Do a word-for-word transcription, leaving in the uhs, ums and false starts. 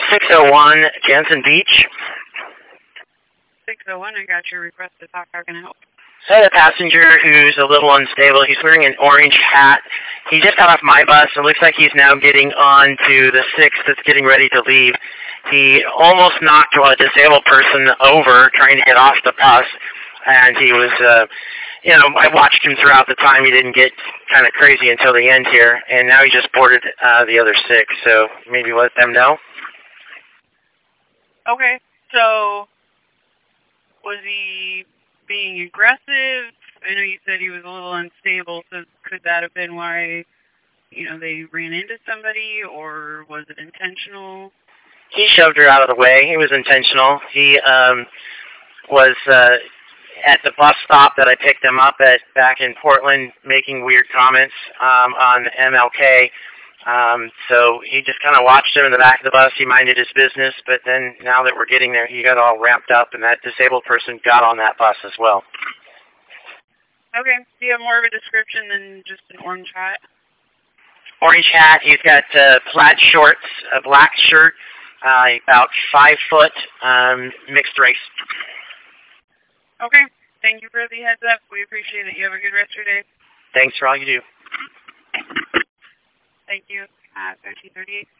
six oh one Jensen Beach. six oh one, I got your request to talk. How can I help? So I had a passenger who's a little unstable. He's wearing an orange hat. He just got off my bus. It looks like he's now getting on to the six that's getting ready to leave. He almost knocked a disabled person over trying to get off the bus, and he was, uh, you know, I watched him throughout the time. He didn't get kind of crazy until the end here, and now he just boarded uh, the other six, so maybe let them know. Okay, so was he being aggressive? I know you said he was a little unstable, so could that have been why, you know, they ran into somebody, or was it intentional? He shoved her out of the way. It was intentional. He um, was uh, at the bus stop that I picked him up at back in Portland making weird comments um, on M L K. Um, so he just kind of watched him in the back of the bus. He minded his business, but then now that we're getting there, he got all ramped up, and that disabled person got on that bus as well. Okay. Do you have more of a description than just an orange hat? Orange hat. He's got uh, plaid shorts, a black shirt, uh, about five foot, um, mixed race. Okay. Thank you for the heads up. We appreciate it. You have a good rest of your day. Thanks for all you do. Thank you. Uh, thirteen thirty-eight.